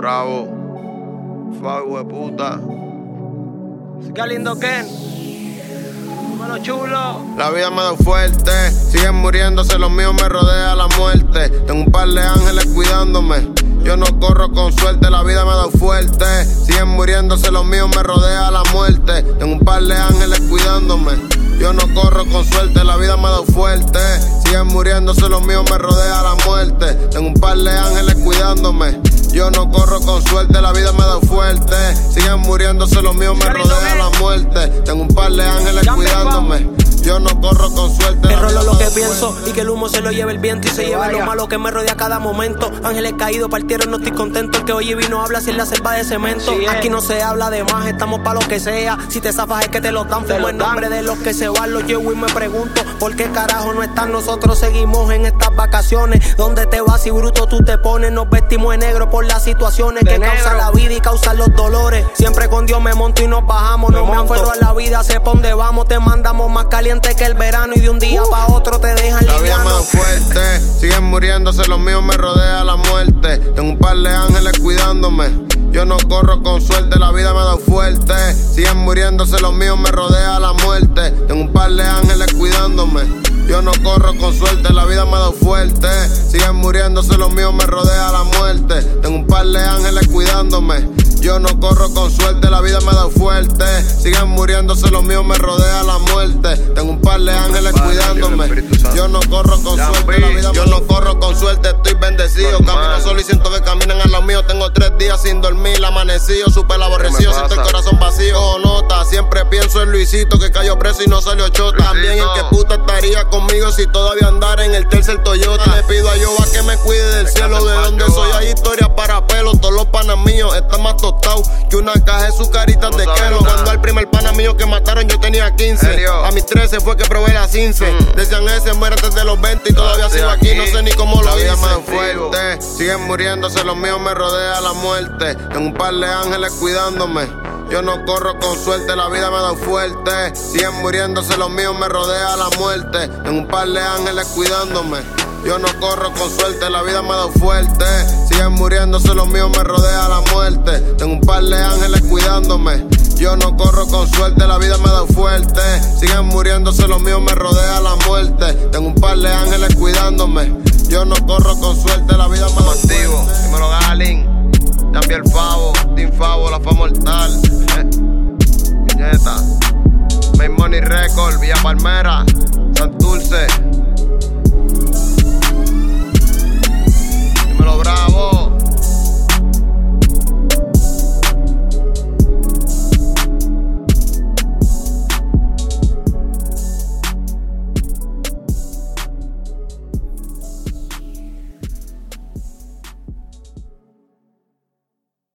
Bravo, Fago de puta. Siga lindo Ken, mano chulo. La vida me da fuerte, siguen muriéndose, los míos me rodea la muerte. Tengo un par de ángeles cuidándome, yo no corro con suerte, la vida me da fuerte. Siguen muriéndose, los míos me rodea la muerte. Tengo un par de ángeles cuidándome, yo no corro con suerte, la vida me da fuerte. Siguen muriéndose, los míos me rodea la muerte. Tengo un par de ángeles cuidándome, yo no corro con suerte, la vida me da fuerte. Siguen muriéndose, los míos me rodea la muerte. Tengo un par de ángeles cuidándome, yo no corro con suerte. Errolo lo que pienso y que el humo se lo lleve el viento y se lleve lo malo que me rodea a cada momento. Ángeles caídos partieron, no estoy contento. El que oye vino habla si es la selva de cemento. Aquí no se habla de más, estamos pa' lo que sea. Si te zafas es que te lo dan, fumo en nombre de los que se van. Los llevo y me pregunto por qué carajo no están. Nosotros seguimos en estas vacaciones. ¿Dónde te vas y bruto tú te pones? Nos vestimos de negro por las situaciones que causan la vida y causan los dolores. Siempre con Dios me monto y nos bajamos. No me aferro a la vida, sé pa' dónde vamos. Te mandamos más caliente que el verano y de un día pa' otro te dejan liviano. La vida me da fuerte, siguen muriéndose, los míos me rodea la muerte. Tengo un par de ángeles cuidándome, yo no corro con suerte, la vida me da fuerte. Siguen muriéndose, los míos me rodea la muerte. Tengo un par de ángeles cuidándome, yo no corro con suerte, la vida me da fuerte. Siguen muriéndose, los míos me rodea la muerte. Tengo un par de ángeles cuidándome, yo no corro con suerte, la vida me da fuerte. Siguen muriéndose, los míos me rodea la muerte. Tengo un par de ángeles cuidándome, yo no corro con suerte, la vida yo no corro con suerte, estoy bendecido. Camino solo y siento que caminan a los míos. Tengo 3 días sin dormir, amanecido, súper aborrecido, siento el corazón vacío. Oh, nota, siempre pienso en Luisito que cayó preso y no salió chota. También en qué puta estaría conmigo si todavía andara en el tercer Toyota. Le pido a Jehová que me cuide del cielo de donde soy. Hay historias para pelos, todos los panas míos están más tostados que una caja de sucaritas de kelo. Cuando al primer pana mío que mataron yo tenía 15. A mis 13 fue que probé la 15. Decían ese muere antes de los 20 y todavía sigo aquí, no sé ni cómo lo hice. La vida me da fuerte, siguen muriéndose, los míos me rodea la muerte. Tengo un par de ángeles cuidándome, yo no corro con suerte, la vida me da fuerte. Siguen muriéndose, los míos me rodea la muerte. Tengo un par de ángeles cuidándome, yo no corro con suerte, la vida me da fuerte. Siguen muriéndose, los míos me rodea la muerte. Tengo un par de ángeles cuidándome, yo no corro con suerte, la vida me da fuerte. Siguen muriéndose, los míos me rodea la muerte. Tengo un par de ángeles cuidándome, yo no corro con suerte, la vida me da fuerte. Dímelo Galin, Jambi el Favo, Team Favo, la fama mortal. Niñeta, Main Money Record, Villa Palmera.